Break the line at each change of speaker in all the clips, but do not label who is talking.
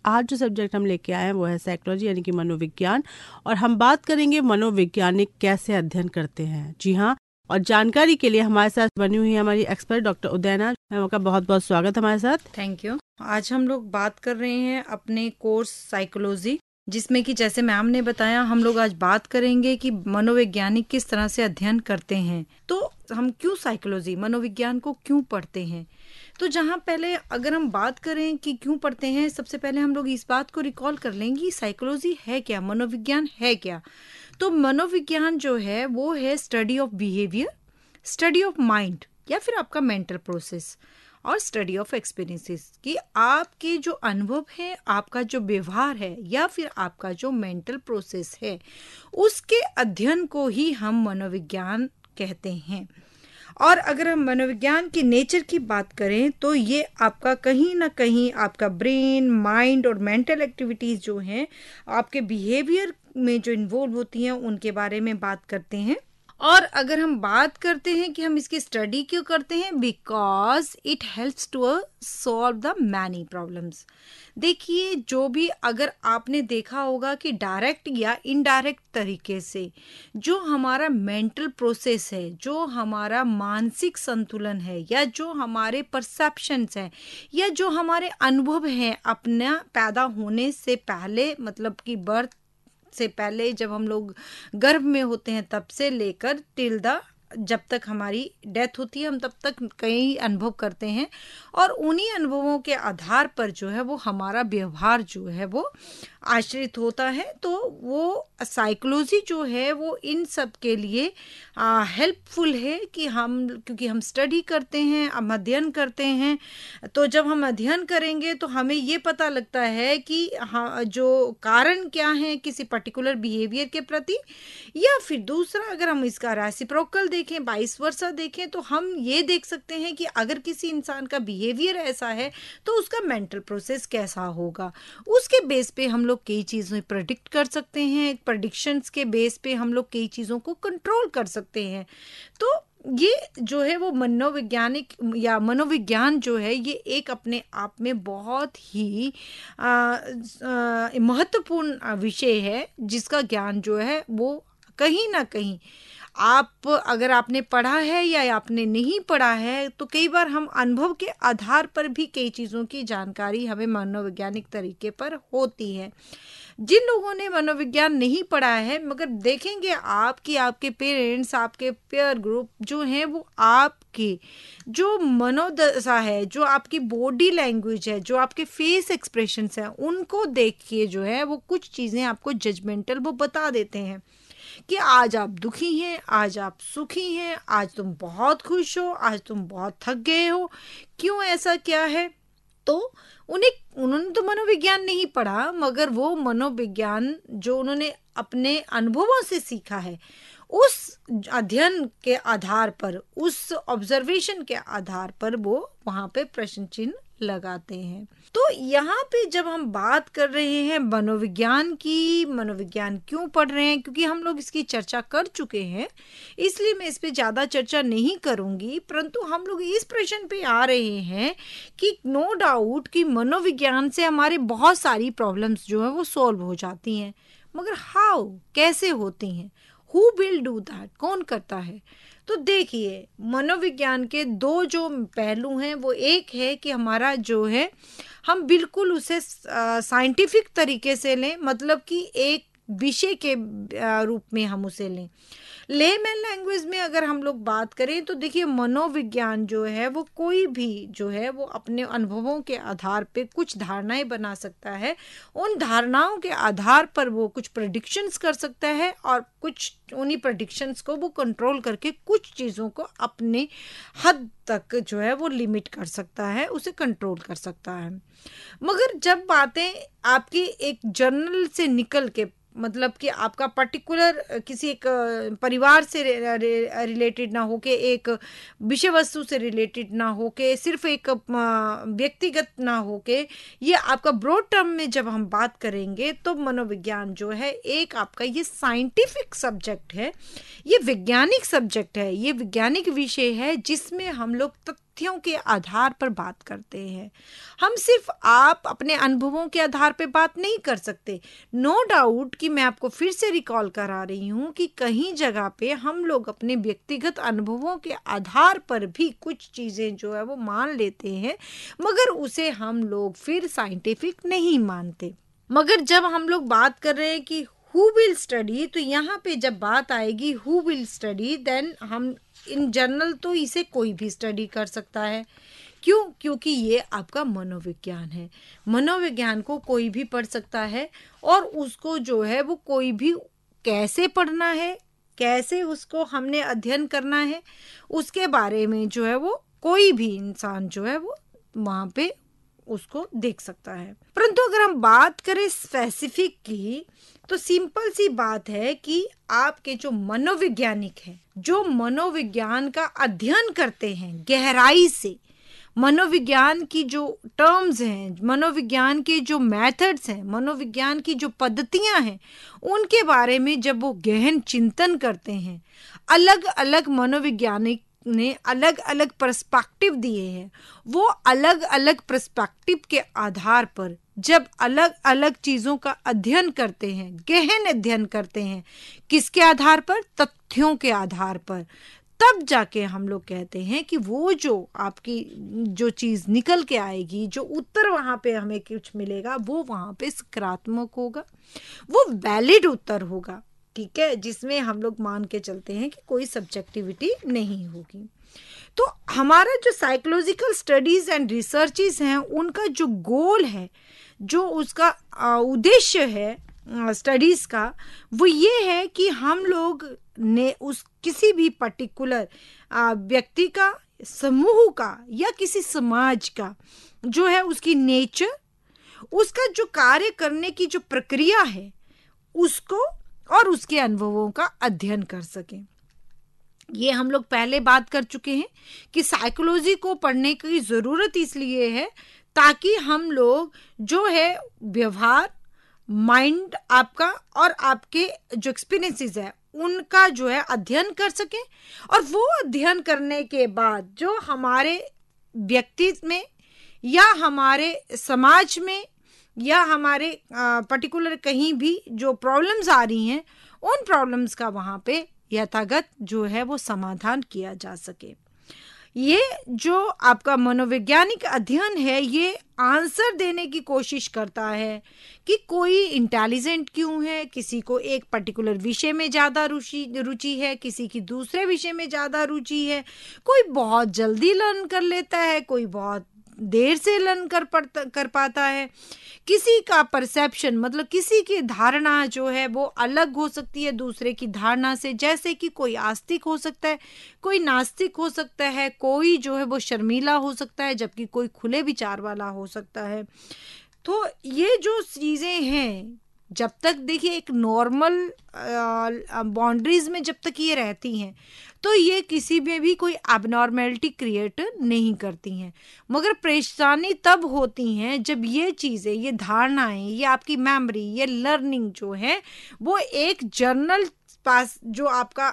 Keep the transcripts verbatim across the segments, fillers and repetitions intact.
आज जो सब्जेक्ट हम लेके आए हैं वो है साइकोलॉजी यानी कि मनोविज्ञान, और हम बात करेंगे मनोवैज्ञानिक कैसे अध्ययन करते हैं। जी हाँ, और जानकारी के लिए हमारे साथ बनी हुई है हमारी एक्सपर्ट डॉक्टर उदयना मैम का बहुत बहुत स्वागत हमारे साथ।
Thank you. आज हम लोग बात कर रहे हैं अपने कोर्स साइकोलॉजी, जिसमें कि जैसे मैम ने बताया हम लोग आज बात करेंगे कि मनोवैज्ञानिक किस तरह से अध्ययन करते हैं। तो हम क्यों साइकोलॉजी मनोविज्ञान को क्यों पढ़ते हैं, तो जहाँ पहले अगर हम बात करें कि क्यों पढ़ते हैं, सबसे पहले हम लोग इस बात को रिकॉल कर लेंगे साइकोलॉजी है क्या, मनोविज्ञान है क्या। तो मनोविज्ञान जो है वो है study of behaviour, study of mind या फिर आपका मेंटल प्रोसेस और स्टडी ऑफ एक्सपीरियंसेस, कि आपके जो अनुभव है, आपका जो व्यवहार है या फिर आपका जो मेंटल प्रोसेस है, उसके अध्ययन को ही हम मनोविज्ञान कहते हैं। और अगर हम मनोविज्ञान की नेचर की बात करें तो ये आपका कहीं ना कहीं आपका ब्रेन, माइंड और मेंटल एक्टिविटीज़ जो हैं आपके बिहेवियर में जो इन्वॉल्व होती हैं उनके बारे में बात करते हैं। और अगर हम बात करते हैं कि हम इसकी स्टडी क्यों करते हैं, because it helps to solve the many problems. देखिए, जो भी अगर आपने देखा होगा कि डायरेक्ट या इनडायरेक्ट तरीके से जो हमारा मेंटल प्रोसेस है, जो हमारा मानसिक संतुलन है, या जो हमारे परसेप्शंस हैं, या जो हमारे अनुभव हैं अपना पैदा होने से पहले, मतलब कि बर्थ से पहले जब हम लोग गर्भ में होते हैं तब से लेकर टिल द जब तक हमारी डेथ होती है, हम तब तक कई अनुभव करते हैं और उन्हीं अनुभवों के आधार पर जो है वो हमारा व्यवहार जो है वो आश्रित होता है। तो वो साइकोलॉजी जो है वो इन सब के लिए हेल्पफुल है कि हम, क्योंकि हम स्टडी करते हैं, हम अध्ययन करते हैं, तो जब हम अध्ययन करेंगे तो हमें ये पता लगता है कि हाँ, जो कारण क्या है किसी पर्टिकुलर बिहेवियर के प्रति, या फिर दूसरा अगर हम इसका रेसिप्रोकल देखें, बाइस वर्सा देखें, तो हम ये देख सकते हैं कि अगर किसी इंसान का बिहेवियर ऐसा है तो उसका मेंटल प्रोसेस कैसा होगा। उसके बेस पे हम लोग कई चीज़ें प्रेडिक्ट कर सकते हैं, प्रेडिक्शंस के बेस पे हम लोग कई चीज़ों को कंट्रोल कर सकते हैं। तो ये जो है वो मनोवैज्ञानिक या मनोविज्ञान जो है ये एक अपने आप में बहुत ही महत्वपूर्ण विषय है, जिसका ज्ञान जो है वो कहीं ना कहीं आप अगर आपने पढ़ा है या आपने नहीं पढ़ा है, तो कई बार हम अनुभव के आधार पर भी कई चीज़ों की जानकारी हमें मनोवैज्ञानिक तरीके पर होती है। जिन लोगों ने मनोविज्ञान नहीं पढ़ा है, मगर देखेंगे आप कि आपके पेरेंट्स, आपके पेयर ग्रुप जो हैं वो आपकी जो मनोदशा है, जो आपकी बॉडी लैंग्वेज है, जो आपके फेस एक्सप्रेशंस हैं, उनको देख के जो है वो कुछ चीज़ें आपको जजमेंटल वो बता देते हैं कि आज आप दुखी हैं, आज आप सुखी हैं, आज तुम बहुत खुश हो, आज तुम बहुत थक गए हो, क्यों ऐसा क्या है। तो उन्हें उन्होंने तो मनोविज्ञान नहीं पढ़ा, मगर वो मनोविज्ञान जो उन्होंने अपने अनुभवों से सीखा है, उस अध्ययन के आधार पर, उस ऑब्जर्वेशन के आधार पर वो वहाँ पे प्रश्न चिन्ह लगाते हैं। तो यहाँ पे जब हम बात कर रहे हैं मनोविज्ञान की, मनोविज्ञान क्यों पढ़ रहे हैं, क्योंकि हम लोग इसकी चर्चा कर चुके हैं, इसलिए मैं इस पे ज़्यादा चर्चा नहीं करूँगी, परंतु हम लोग इस प्रश्न पे आ रहे हैं कि नो डाउट कि मनोविज्ञान से हमारे बहुत सारी प्रॉब्लम्स जो है वो सॉल्व हो जाती हैं, मगर हाउ, कैसे होती हैं, हु विल डू दैट, कौन करता है। तो देखिए, मनोविज्ञान के दो जो पहलू हैं, वो एक है कि हमारा जो है हम बिल्कुल उसे साइंटिफिक तरीके से लें, मतलब कि एक विषय के रूप में हम उसे लें। लेमैन लैंग्वेज में अगर हम लोग बात करें तो देखिए, मनोविज्ञान जो है वो कोई भी जो है वो अपने अनुभवों के आधार पे कुछ धारणाएं बना सकता है, उन धारणाओं के आधार पर वो कुछ प्रेडिक्शंस कर सकता है और कुछ उन्हीं प्रेडिक्शंस को वो कंट्रोल करके कुछ चीज़ों को अपने हद तक जो है वो लिमिट कर सकता है, उसे कंट्रोल कर सकता है। मगर जब बातें आपकी एक जर्नल से निकल के, मतलब कि आपका पर्टिकुलर किसी एक परिवार से रिलेटेड ना हो के, एक विषय वस्तु से रिलेटेड ना हो के, सिर्फ एक व्यक्तिगत ना हो के, ये आपका ब्रॉड टर्म में जब हम बात करेंगे तो मनोविज्ञान जो है एक आपका ये साइंटिफिक सब्जेक्ट है, ये वैज्ञानिक सब्जेक्ट है, ये वैज्ञानिक विषय है जिसमें हम लोग तथ्यों के आधार पर बात करते हैं। हम सिर्फ आप अपने अनुभवों के आधार पर बात नहीं कर सकते। नो डाउट कि मैं आपको फिर से रिकॉल करा रही हूँ कि कहीं जगह पे हम लोग अपने व्यक्तिगत अनुभवों के आधार पर भी कुछ चीज़ें जो है वो मान लेते हैं, मगर उसे हम लोग फिर साइंटिफिक नहीं मानते। मगर जब हम लोग बात कर रहे हैं कि हु विल स्टडी, तो यहाँ पे जब बात आएगी हु विल स्टडी, देन हम इन जनरल तो इसे कोई भी स्टडी कर सकता है। क्यों? क्योंकि ये आपका मनोविज्ञान है। मनोविज्ञान को कोई भी पढ़ सकता है और उसको जो है वो कोई भी कैसे पढ़ना है, कैसे उसको हमने अध्ययन करना है, उसके बारे में जो है वो कोई भी इंसान जो है वो वहाँ पे उसको देख सकता है। परंतु अगर हम बात करें स्पेसिफिक की, तो सिंपल सी बात है कि आपके जो मनोवैज्ञानिक हैं, जो मनोविज्ञान का अध्ययन करते हैं गहराई से, मनोविज्ञान की जो टर्म्स हैं, मनोविज्ञान के जो मेथड्स हैं, मनोविज्ञान की जो पद्धतियां हैं, उनके बारे में जब वो गहन चिंतन करते हैं, अलग अलग मनोविज्ञानिक ने अलग अलग पर्सपेक्टिव दिए हैं, वो अलग अलग पर्सपेक्टिव के आधार पर जब अलग अलग चीजों का अध्ययन करते हैं, गहन अध्ययन करते हैं, किसके आधार पर? तथ्यों के आधार पर, तब जाके हम लोग कहते हैं कि वो जो आपकी जो चीज निकल के आएगी, जो उत्तर वहां पे हमें कुछ मिलेगा, वो वहां पे सकारात्मक होगा, वो वैलिड उत्तर होगा, ठीक है, जिसमें हम लोग मान के चलते हैं कि कोई सब्जेक्टिविटी नहीं होगी। तो हमारा जो साइकोलॉजिकल स्टडीज एंड रिसर्चेस हैं, उनका जो गोल है, जो उसका उद्देश्य है स्टडीज का, वो ये है कि हम लोग ने उस किसी भी पर्टिकुलर व्यक्ति का, समूह का या किसी समाज का जो है उसकी नेचर, उसका जो कार्य करने की जो प्रक्रिया है, उसको और उसके अनुभवों का अध्ययन कर सकें। ये हम लोग पहले बात कर चुके हैं कि साइकोलॉजी को पढ़ने की जरूरत इसलिए है ताकि हम लोग जो है व्यवहार, माइंड आपका और आपके जो एक्सपीरियंसेस है उनका जो है अध्ययन कर सकें, और वो अध्ययन करने के बाद जो हमारे व्यक्तित्व में या हमारे समाज में या हमारे पर्टिकुलर कहीं भी जो प्रॉब्लम्स आ रही हैं, उन प्रॉब्लम्स का वहाँ पे यथागत जो है वो समाधान किया जा सके। ये जो आपका मनोवैज्ञानिक अध्ययन है, ये आंसर देने की कोशिश करता है कि कोई इंटेलिजेंट क्यों है, किसी को एक पर्टिकुलर विषय में ज़्यादा रुचि रुचि है, किसी की दूसरे विषय में ज़्यादा रुचि है, कोई बहुत जल्दी लर्न कर लेता है, कोई बहुत देर से लर्न कर पड़ता कर पाता है, किसी का परसेप्शन मतलब किसी की धारणा जो है वो अलग हो सकती है दूसरे की धारणा से, जैसे कि कोई आस्तिक हो सकता है, कोई नास्तिक हो सकता है, कोई जो है वो शर्मीला हो सकता है, जबकि कोई खुले विचार वाला हो सकता है। तो ये जो चीज़ें हैं, जब तक देखिए एक नॉर्मल बाउंड्रीज में जब तक ये रहती हैं, तो ये किसी में भी कोई एबनॉर्मेलिटी क्रिएट नहीं करती हैं। मगर परेशानी तब होती हैं जब ये चीज़ें, ये धारणाएं, ये आपकी मेमोरी, ये लर्निंग जो है वो एक जर्नल पास जो आपका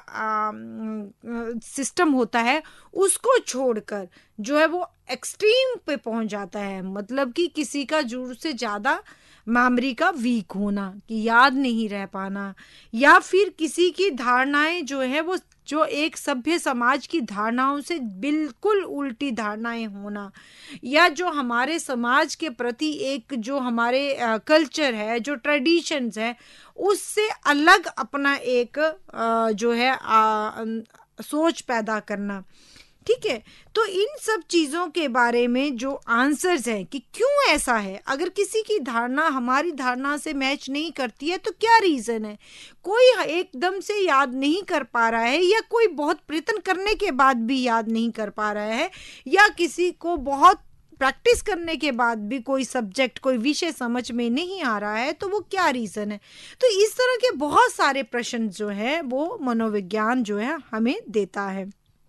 सिस्टम होता है उसको छोड़कर जो है वो एक्सट्रीम पे पहुंच जाता है। मतलब कि किसी का जरूरत से ज़्यादा मेमोरी का वीक होना, कि याद नहीं रह पाना, या फिर किसी की धारणाएं जो है वो जो एक सभ्य समाज की धारणाओं से बिल्कुल उल्टी धारणाएं होना, या जो हमारे समाज के प्रति एक जो हमारे कल्चर है, जो ट्रेडिशंस है, उससे अलग अपना एक आ, जो है आ, सोच पैदा करना। ठीक है, तो इन सब चीज़ों के बारे में जो आंसर्स हैं कि क्यों ऐसा है, अगर किसी की धारणा हमारी धारणा से मैच नहीं करती है तो क्या रीज़न है, कोई एकदम से याद नहीं कर पा रहा है, या कोई बहुत प्रयत्न करने के बाद भी याद नहीं कर पा रहा है, या किसी को बहुत प्रैक्टिस करने के बाद भी कोई सब्जेक्ट, कोई विषय समझ में नहीं आ रहा है, तो वो क्या रीज़न है। तो इस तरह के बहुत सारे प्रश्न जो है वो मनोविज्ञान जो है हमें देता है।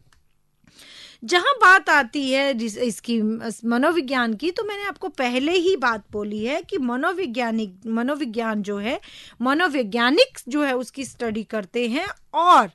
जहाँ बात आती है इसकी मनोविज्ञान की, तो मैंने आपको पहले ही बात बोली है कि मनोवैज्ञानिक मनोविज्ञान जो है, मनोवैज्ञानिक जो है उसकी स्टडी करते हैं, और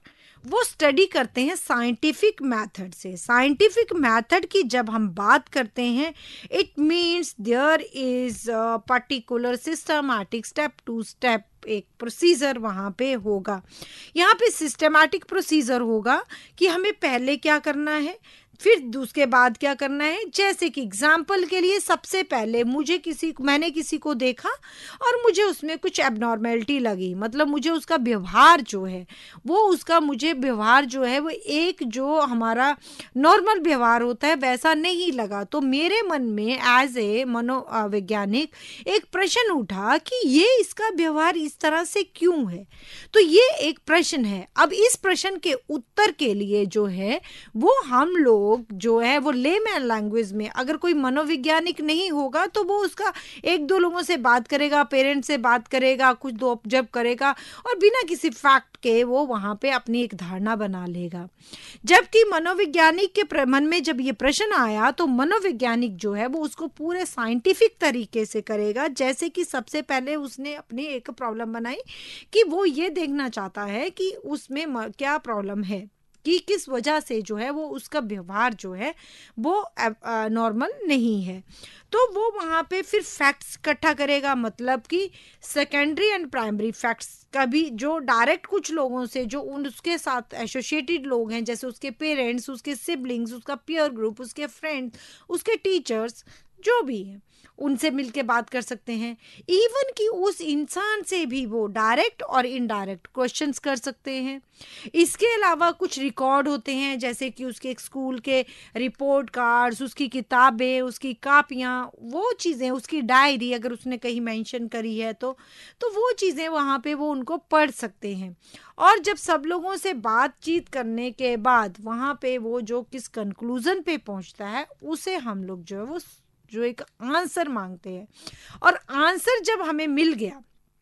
वो स्टडी करते हैं साइंटिफिक मेथड से। साइंटिफिक मेथड की जब हम बात करते हैं, it means there is particular systematic step to step एक प्रोसीजर वहाँ पे होगा। यहाँ पे सिस्टमैटिक प्रोसीजर होगा कि हमें पहले क्या करना है, फिर उसके बाद क्या करना है। जैसे कि एग्जाम्पल के लिए, सबसे पहले मुझे किसी मैंने किसी को देखा और मुझे उसमें कुछ एबनॉर्मेलिटी लगी, मतलब मुझे उसका व्यवहार जो है वो उसका मुझे व्यवहार जो है वो एक जो हमारा नॉर्मल व्यवहार होता है वैसा नहीं लगा। तो मेरे मन में एज ए मनोवैज्ञानिक एक प्रश्न उठा कि ये इसका व्यवहार इस तरह से क्यों है। तो ये एक प्रश्न है। अब इस प्रश्न के उत्तर के लिए जो है वो हम लोग जो है वो लेमैन लैंग्वेज में, अगर कोई मनोवैज्ञानिक नहीं होगा तो वो उसका एक दो लोगों से बात करेगा, पेरेंट्स से बात करेगा, कुछ दो ऑब्जर्व करेगा और बिना किसी फैक्ट के वो वहां पे अपनी एक धारणा बना लेगा। जबकि मनोवैज्ञानिक के मन में जब ये प्रश्न आया तो मनोवैज्ञानिक जो है वो उसको पूरे साइंटिफिक तरीके से करेगा। जैसे कि सबसे पहले उसने अपनी एक प्रॉब्लम बनाई कि वो ये देखना चाहता है कि उसमें क्या प्रॉब्लम है, कि किस वजह से जो है वो उसका व्यवहार जो है वो नॉर्मल नहीं है। तो वो वहाँ पे फिर फैक्ट्स इकट्ठा करेगा, मतलब कि सेकेंडरी एंड प्राइमरी फैक्ट्स का भी, जो डायरेक्ट कुछ लोगों से जो उन उसके साथ एसोसिएटेड लोग हैं, जैसे उसके पेरेंट्स, उसके सिबलिंग्स, उसका पीयर ग्रुप, उसके फ्रेंड्स, उसके टीचर्स, जो भी है उनसे मिलके बात कर सकते हैं। इवन कि उस इंसान से भी वो डायरेक्ट और इनडायरेक्ट क्वेश्चंस कर सकते हैं। इसके अलावा कुछ रिकॉर्ड होते हैं, जैसे कि उसके स्कूल के रिपोर्ट कार्ड्स, उसकी किताबें, उसकी कापियाँ, वो चीज़ें, उसकी डायरी अगर उसने कहीं मेंशन करी है तो तो वो चीज़ें वहाँ पे वो उनको पढ़ सकते हैं। और जब सब लोगों से बातचीत करने के बाद वहाँ पे वो जो किस कंक्लूजन पे पहुँचता है उसे हम लोग जो है वो जो एक आंसर मांगते हैं। और आंसर जब हमें मिल गया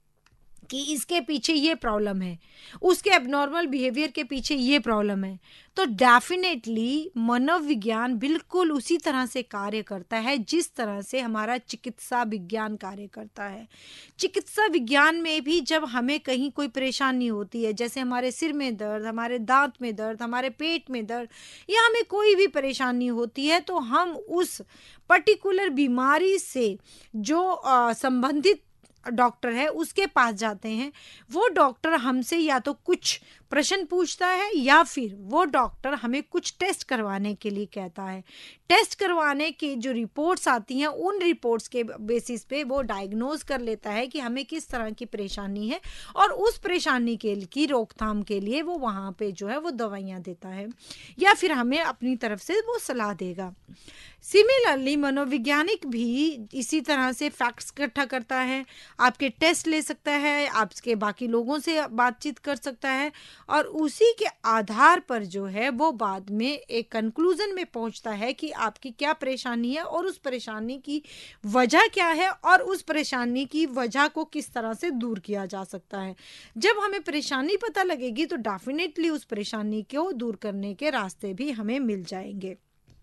कि इसके पीछे ये प्रॉब्लम है, उसके एबनॉर्मल बिहेवियर के पीछे ये प्रॉब्लम है, तो डेफिनेटली मनोविज्ञान बिल्कुल उसी तरह से कार्य करता है जिस तरह से हमारा चिकित्सा विज्ञान कार्य करता है। चिकित्सा विज्ञान में भी जब हमें कहीं कोई परेशानी होती है, जैसे हमारे सिर में दर्द, हमारे दांत में दर्द, हमारे पेट में दर्द, या हमें कोई भी परेशानी होती है, तो हम उस पर्टिकुलर बीमारी से जो संबंधित डॉक्टर है उसके पास जाते हैं। वो डॉक्टर हमसे या तो कुछ प्रश्न पूछता है या फिर वो डॉक्टर हमें कुछ टेस्ट करवाने के लिए कहता है। टेस्ट करवाने की जो रिपोर्ट्स आती हैं उन रिपोर्ट्स के बेसिस पे वो डायग्नोज कर लेता है कि हमें किस तरह की परेशानी है और उस परेशानी के की रोकथाम के लिए वो वहाँ पे जो है वो दवाइयाँ देता है या फिर हमें अपनी तरफ से वो सलाह देगा। सिमिलरली मनोवैज्ञानिक भी इसी तरह से फैक्ट्स इकट्ठा करता है, आपके टेस्ट ले सकता है, आपके बाकी लोगों से बातचीत कर सकता है और उसी के आधार पर जो है वो बाद में एक कंक्लूजन में पहुंचता है कि आपकी क्या परेशानी है और उस परेशानी की वजह क्या है और उस परेशानी की वजह को किस तरह से दूर किया जा सकता है। जब हमें परेशानी पता लगेगी तो डेफिनेटली उस परेशानी को दूर करने के रास्ते भी हमें मिल जाएंगे।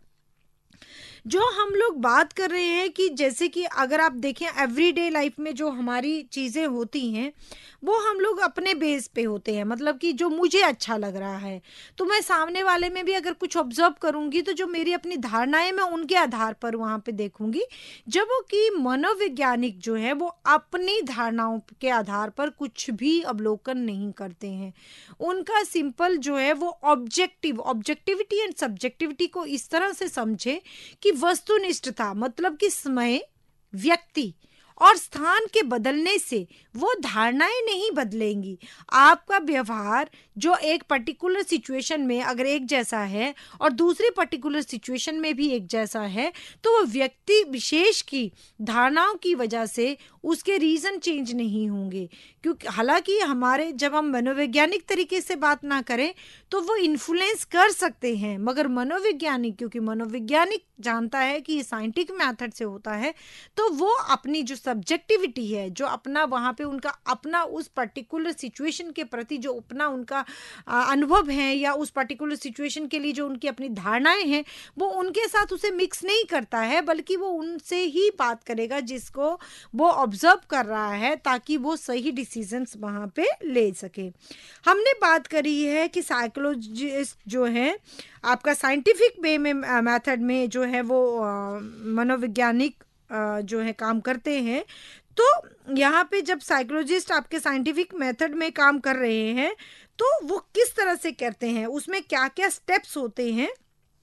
जो हम लोग बात कर रहे हैं कि जैसे कि अगर आप देखें एवरीडे लाइफ में जो हमारी चीज़ें होती हैं वो हम लोग अपने बेस पे होते हैं, मतलब कि जो मुझे अच्छा लग रहा है तो मैं सामने वाले में भी अगर कुछ ऑब्जर्व करूंगी तो जो मेरी अपनी धारणाएं मैं उनके आधार पर वहां पे देखूंगी। जब वो कि मनोवैज्ञानिक जो है वो अपनी धारणाओं के आधार पर कुछ भी अवलोकन नहीं करते हैं। उनका सिंपल जो है वो ऑब्जेक्टिव ऑब्जेक्टिविटी एंड सब्जेक्टिविटी को इस तरह से समझे कि वस्तुनिष्ठता, मतलब कि समय, व्यक्ति और स्थान के बदलने से वो धारणाएं नहीं बदलेंगी। आपका व्यवहार जो एक पर्टिकुलर सिचुएशन में अगर एक जैसा है और दूसरे पर्टिकुलर सिचुएशन में भी एक जैसा है तो वो व्यक्ति विशेष की धारणाओं की वजह से उसके रीजन चेंज नहीं होंगे। क्योंकि हालांकि हमारे जब हम मनोवैज्ञानिक तरीके से बात ना करें तो वो इन्फ्लुएंस कर सकते हैं, मगर मनोवैज्ञानिक क्योंकि मनोवैज्ञानिक जानता है कि ये साइंटिफिक मेथड से होता है तो वो अपनी जो सब्जेक्टिविटी है, जो अपना वहाँ पे उनका अपना उस पर्टिकुलर सिचुएशन के प्रति जो अपना उनका आ, अनुभव है, या उस पर्टिकुलर सिचुएशन के लिए जो उनकी अपनी धारणाएं हैं, वो उनके साथ उसे मिक्स नहीं करता है, बल्कि वो उनसे ही बात करेगा जिसको वो ऑब्जर्व कर रहा है, ताकि वो सही डिसीजंस वहाँ पे ले सके। हमने बात करी है कि साइकोलॉजिस्ट जो है आपका साइंटिफिक वे में मेथड में जो है वो मनोवैज्ञानिक जो है काम करते हैं। तो यहाँ पे जब साइकोलॉजिस्ट आपके साइंटिफिक मेथड में काम कर रहे हैं तो वो किस तरह से करते हैं, उसमें क्या क्या स्टेप्स होते हैं,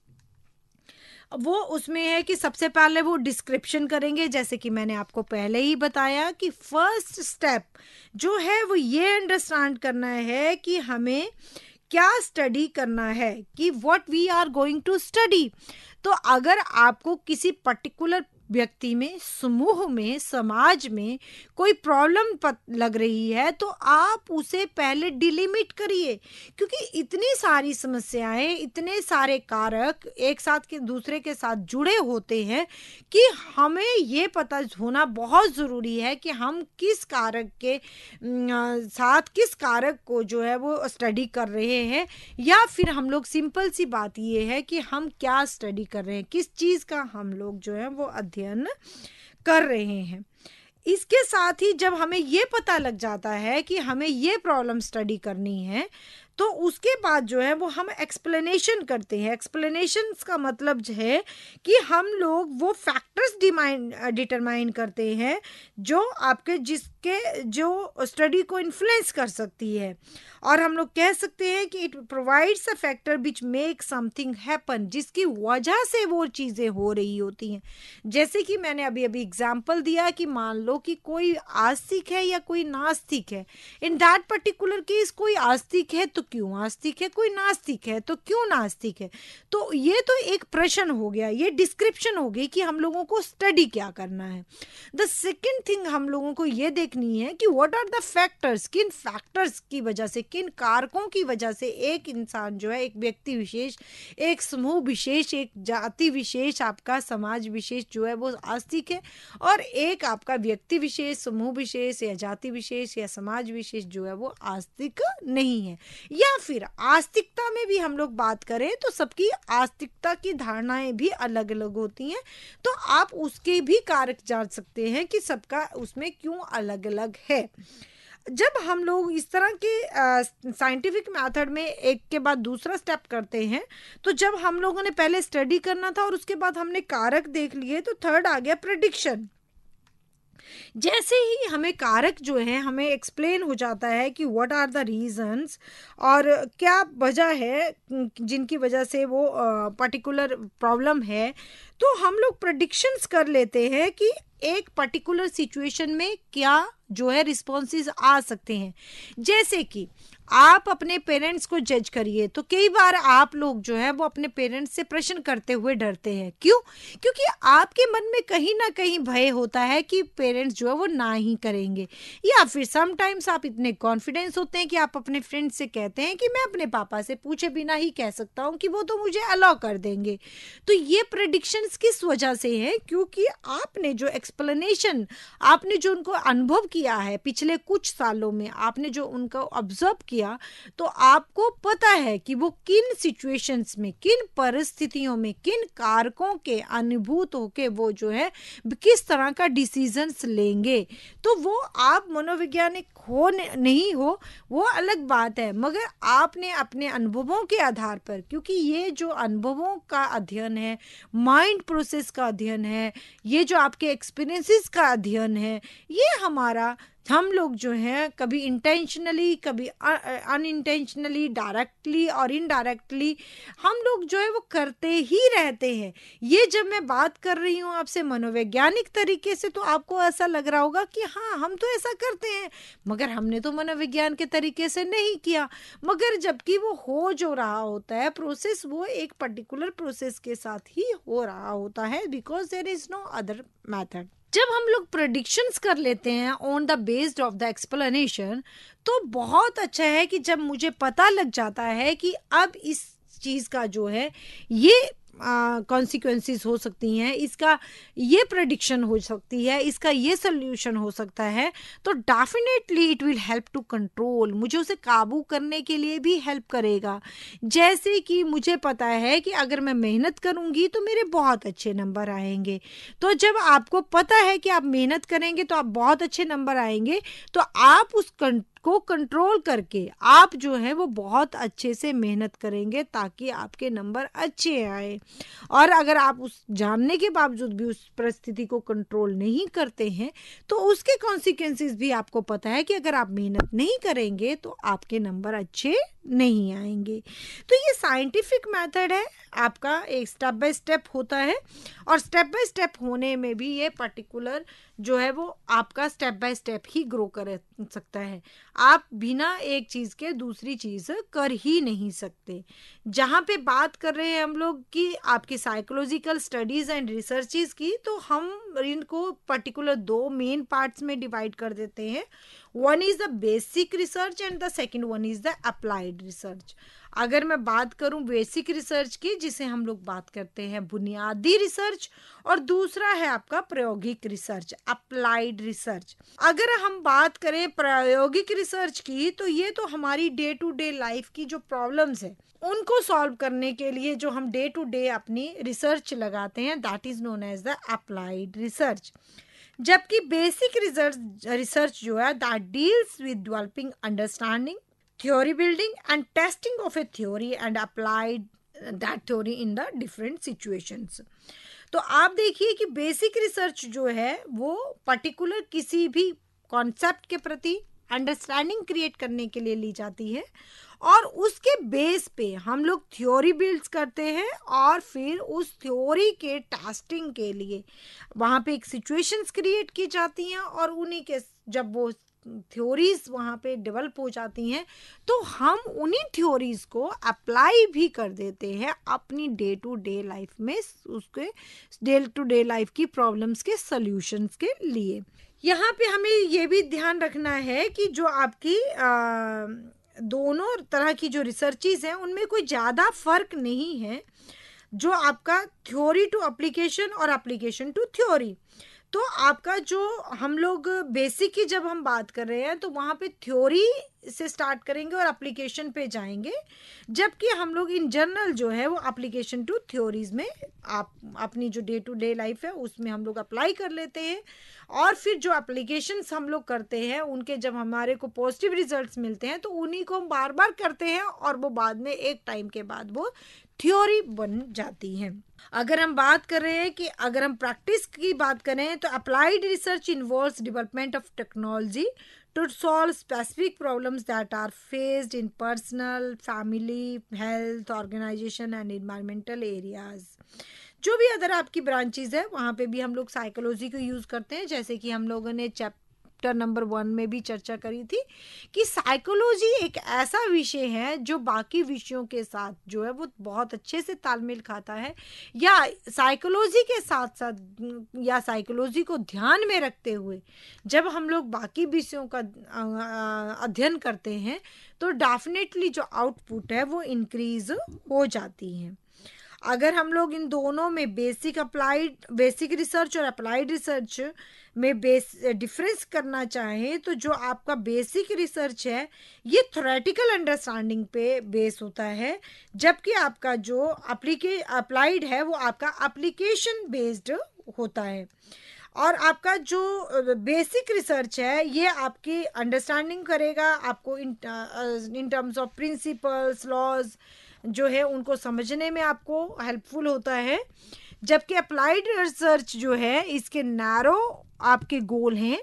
वो उसमें है कि सबसे पहले वो डिस्क्रिप्शन करेंगे। जैसे कि मैंने आपको पहले ही बताया कि फर्स्ट स्टेप जो है वो ये अंडरस्टैंड करना है कि हमें क्या स्टडी करना है, कि what we are going to study. तो अगर आपको किसी पर्टिकुलर व्यक्ति में, समूह में, समाज में कोई प्रॉब्लम लग रही है तो आप उसे पहले डिलिमिट करिए, क्योंकि इतनी सारी समस्याएं, इतने सारे कारक एक साथ के दूसरे के साथ जुड़े होते हैं कि हमें ये पता होना बहुत ज़रूरी है कि हम किस कारक के साथ, किस कारक को जो है वो स्टडी कर रहे हैं, या फिर हम लोग सिंपल सी बात ये है कि हम क्या स्टडी कर रहे हैं, किस चीज़ का हम लोग जो है वो अध्ययन कर रहे हैं। इसके साथ ही जब हमें ये पता लग जाता है कि हमें ये प्रॉब्लम स्टडी करनी है, तो उसके बाद जो है वो हम एक्सप्लेनेशन करते हैं। एक्सप्लेनेशन का मतलब है कि हम लोग वो फैक्टर्स डिटरमाइन करते हैं जो आपके जिसके जो स्टडी को इन्फ्लुएंस कर सकती है, और हम लोग कह सकते हैं कि it provides a factor which make something happen, जिसकी वजह से वो चीज़ें हो रही होती हैं। जैसे कि मैंने अभी अभी एग्जांपल दिया कि मान लो कि कोई आस्तिक है या कोई नास्तिक है। इन दैट पर्टिकुलर केस कोई आस्तिक है तो क्यों आस्तिक है, कोई नास्तिक है तो क्यों नास्तिक है। तो ये तो एक प्रश्न हो गया, ये डिस्क्रिप्शन हो गई कि हम लोगों को स्टडी क्या करना है। द सेकेंड थिंग हम लोगों को ये देखनी है कि व्हाट आर द फैक्टर्स, किन फैक्टर्स की वजह से, किन कारकों की वजह से एक इंसान जो है, एक व्यक्ति विशेष, एक समूह विशेष, एक जाति विशेष, आपका समाज विशेष जो है वो आस्तिक है, और एक आपका व्यक्ति विशेष, समूह विशेष या जाति विशेष या समाज विशेष जो है वो आस्तिक नहीं है। या फिर आस्तिकता में भी हम लोग बात करें तो सबकी आस्तिकता की धारणाएं भी अलग अलग होती हैं, तो आप उसके भी कारक जान सकते हैं कि सबका उसमें क्यों अलग अलग है। जब हम लोग इस तरह के साइंटिफिक मेथड में एक के बाद दूसरा स्टेप करते हैं, तो जब हम लोगों ने पहले स्टडी करना था और उसके बाद हमने कारक देख लिए, तो थर्ड आ गया प्रेडिक्शन। जैसे ही हमें कारक जो है हमें एक्सप्लेन हो जाता है कि व्हाट आर द रीजंस और क्या वजह है जिनकी वजह से वो पर्टिकुलर प्रॉब्लम है, तो हम लोग प्रेडिक्शंस कर लेते हैं कि एक पर्टिकुलर सिचुएशन में क्या जो है रिस्पॉन्सेस आ सकते हैं। जैसे कि आप अपने पेरेंट्स को जज करिए, तो कई बार आप लोग जो है वो अपने पेरेंट्स से प्रश्न करते हुए डरते हैं। क्यों? क्योंकि आपके मन में कहीं ना कहीं भय होता है कि पेरेंट्स जो है वो ना ही करेंगे, या फिर समटाइम्स आप इतने कॉन्फिडेंस होते हैं कि आप अपने फ्रेंड से कहते हैं कि मैं अपने पापा से पूछे बिना ही कह सकता हूँ कि वो तो मुझे अलाउ कर देंगे। तो ये प्रेडिक्शंस किस वजह से है? क्योंकि आपने जो एक्सप्लेनेशन, आपने जो उनको अनुभव किया है पिछले कुछ सालों में, आपने जो उनको ऑब्जर्व किया, तो आपको पता है कि वो किन सिचुएशंस में, किन परिस्थितियों में, किन कारकों के अनुभूत होके वो जो है किस तरह का डिसीजंस लेंगे। तो वो आप मनोवैज्ञानिक हो नहीं हो वो अलग बात है, मगर आपने अपने अनुभवों के आधार पर, क्योंकि ये जो अनुभवों का अध्ययन है, माइंड प्रोसेस का अध्ययन है, ये जो आपके एक्सपीरियंसेस का अध्ययन है, ये हमारा हम लोग जो हैं कभी इंटेंशनली, कभी अनइंटेंशनली, डायरेक्टली और इनडायरेक्टली हम लोग जो है वो करते ही रहते हैं। ये जब मैं बात कर रही हूँ आपसे मनोवैज्ञानिक तरीके से, तो आपको ऐसा लग रहा होगा कि हाँ हम तो ऐसा करते हैं, मगर हमने तो मनोविज्ञान के तरीके से नहीं किया। मगर जबकि वो हो जो रहा होता है प्रोसेस, वो एक पर्टिकुलर प्रोसेस के साथ ही हो रहा होता है, because there is no other method. जब हम लोग प्रेडिक्शंस कर लेते हैं on the based of the explanation, तो बहुत अच्छा है कि जब मुझे पता लग जाता है कि अब इस चीज़ का जो है ये कॉन्सिक्वेंसेस हो सकती हैं, इसका ये प्रेडिक्शन हो सकती है, इसका ये सोल्यूशन हो सकता है, तो definitely it will help to control, मुझे उसे काबू करने के लिए भी हेल्प करेगा। जैसे कि मुझे पता है कि अगर मैं मेहनत करूंगी तो मेरे बहुत अच्छे नंबर आएंगे, तो जब आपको पता है कि आप मेहनत करेंगे तो आप बहुत अच्छे नंबर आएंगे, तो आप उस को कंट्रोल करके आप जो है वो बहुत अच्छे से मेहनत करेंगे ताकि आपके नंबर अच्छे आए। और अगर आप उस जानने के बावजूद भी उस परिस्थिति को कंट्रोल नहीं करते हैं तो उसके कॉन्सिक्वेंसेस भी आपको पता है कि अगर आप मेहनत नहीं करेंगे तो आपके नंबर अच्छे नहीं आएंगे। तो ये साइंटिफिक मेथड है आपका, एक स्टेप बाय स्टेप होता है, और स्टेप बाय स्टेप होने में भी ये पर्टिकुलर जो है वो आपका स्टेप बाय स्टेप ही ग्रो कर सकता है। आप बिना एक चीज के दूसरी चीज कर ही नहीं सकते। जहाँ पे बात कर रहे हैं हम लोग की आपकी साइकोलॉजिकल स्टडीज एंड रिसर्चेस की, तो हम इनको पर्टिकुलर दो मेन पार्ट्स में डिवाइड कर देते हैं। One is the basic research and the second one is the applied research. अगर मैं बात करूं बेसिक रिसर्च की, जिसे हम लोग बात करते हैं बुनियादी रिसर्च, और दूसरा है आपका प्रायोगिक रिसर्च, अप्लाइड रिसर्च। अगर हम बात करें प्रायोगिक रिसर्च की, तो ये तो हमारी डे टू डे लाइफ की जो प्रॉब्लम्स है उनको सॉल्व करने के लिए जो हम डे टू डे अपनी रिसर्च लगाते हैं, that is known as the applied research. जबकि बेसिक रिसर्च रिसर्च जो है that deals with developing understanding, theory building and testing of a theory and applied that theory in the different situations। तो आप देखिए कि basic research जो है वो पर्टिकुलर किसी भी कॉन्सेप्ट के प्रति अंडरस्टैंडिंग क्रिएट करने के लिए ली जाती है, और उसके बेस पे हम लोग थ्योरी बिल्ड्स करते हैं, और फिर उस थ्योरी के टेस्टिंग के लिए वहाँ पे एक सिचुएशंस क्रिएट की जाती हैं, और उन्हीं के जब वो थ्योरीज वहाँ पे डेवलप हो जाती हैं तो हम उन्हीं थ्योरीज को अप्लाई भी कर देते हैं अपनी डे टू डे लाइफ में, उसके डे टू डे लाइफ की प्रॉब्लम्स के सॉल्यूशंस के लिए। यहाँ पे हमें ये भी ध्यान रखना है कि जो आपकी आ, दोनों तरह की जो रिसर्चेस हैं उनमें कोई ज़्यादा फर्क नहीं है, जो आपका थ्योरी टू एप्लीकेशन और एप्लीकेशन टू थ्योरी। तो आपका जो हम लोग बेसिक की जब हम बात कर रहे हैं तो वहाँ पे थ्योरी से स्टार्ट करेंगे और एप्लीकेशन पे जाएंगे, जबकि हम लोग इन जनरल जो है वो एप्लीकेशन टू थ्योरीज में आप अपनी जो डे टू डे लाइफ है उसमें हम लोग अप्लाई कर लेते हैं, और फिर जो एप्लीकेशंस हम लोग करते हैं उनके जब हमारे को पॉजिटिव रिजल्ट्स मिलते हैं तो उन्हीं को हम बार बार करते हैं, और वो बाद में एक टाइम के बाद वो थ्योरी बन जाती है। अगर हम बात कर रहे हैं कि अगर हम प्रैक्टिस की बात करें तो applied research involves development of technology to solve specific problems that are faced in personal, family, health, organization and environmental areas. जो भी अदर आपकी ब्रांचेज है वहाँ पे भी हम लोग साइकोलॉजी को यूज़ करते हैं, जैसे कि हम लोगों ने चैप्टर नंबर वन में भी चर्चा करी थी कि साइकोलॉजी एक ऐसा विषय है जो बाकी विषयों के साथ जो है वो बहुत अच्छे से तालमेल खाता है, या साइकोलॉजी के साथ साथ या साइकोलॉजी को ध्यान में रखते हुए जब हम लोग बाकी विषयों का अध्ययन करते हैं तो डेफिनेटली जो आउटपुट है वो इंक्रीज हो जाती है। अगर हम लोग इन दोनों में बेसिक अप्लाइड बेसिक रिसर्च और अप्लाइड रिसर्च में बेस डिफरेंस करना चाहें तो जो आपका बेसिक रिसर्च है ये थ्योरेटिकल अंडरस्टैंडिंग पे बेस होता है, जबकि आपका जो अप्लीके अप्लाइड है वो आपका एप्लीकेशन बेस्ड होता है। और आपका जो बेसिक रिसर्च है ये आपकी अंडरस्टैंडिंग करेगा, आपको in in terms of principles, laws जो है उनको समझने में आपको हेल्पफुल होता है, जबकि अप्लाइड रिसर्च जो है इसके नैरो आपके गोल हैं,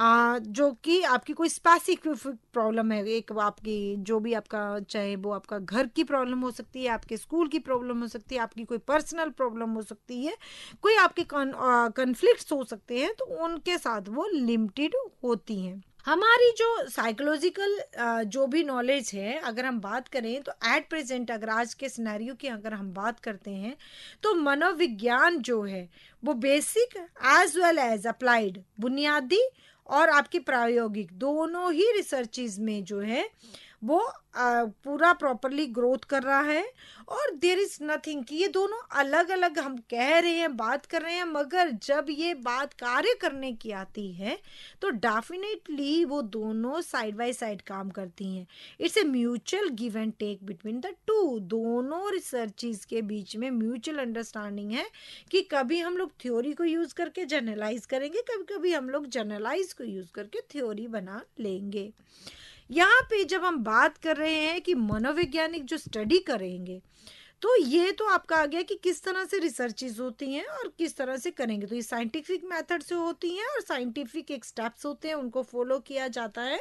जो कि आपकी कोई स्पेसिफिक प्रॉब्लम है, एक आपकी जो भी आपका चाहे वो आपका घर की प्रॉब्लम हो सकती है, आपके स्कूल की प्रॉब्लम हो सकती है, आपकी कोई पर्सनल प्रॉब्लम हो सकती है, कोई आपके कॉन्फ्लिक्ट्स हो सकते हैं, तो उनके साथ वो लिमिटेड होती हैं। हमारी जो साइकोलॉजिकल जो भी नॉलेज है अगर हम बात करें तो एट प्रेजेंट अगर आज के सिनेरियो की अगर हम बात करते हैं तो मनोविज्ञान जो है वो basic as well as applied, बुनियादी और आपकी प्रायोगिक दोनों ही रिसर्चेज में जो है वो आ, पूरा प्रॉपरली ग्रोथ कर रहा है, और देयर इज नथिंग कि ये दोनों अलग अलग हम कह रहे हैं, बात कर रहे हैं, मगर जब ये बात कार्य करने की आती है तो डेफिनेटली वो दोनों साइड बाय साइड काम करती हैं। It's a mutual give and take between the two. दोनों रिसर्चेस के बीच में म्यूचुअल अंडरस्टैंडिंग है कि कभी हम लोग थ्योरी को यूज करके जनरलाइज करेंगे, कभी कभी हम लोग जनरलाइज को यूज करके थ्योरी बना लेंगे। यहाँ पे जब हम बात कर रहे हैं कि मनोवैज्ञानिक जो स्टडी करेंगे, तो ये तो आपका आ गया कि किस तरह से रिसर्चेस होती हैं और किस तरह से करेंगे। तो ये साइंटिफिक मेथड से होती हैं और साइंटिफिक एक स्टेप्स होते हैं, उनको फॉलो किया जाता है।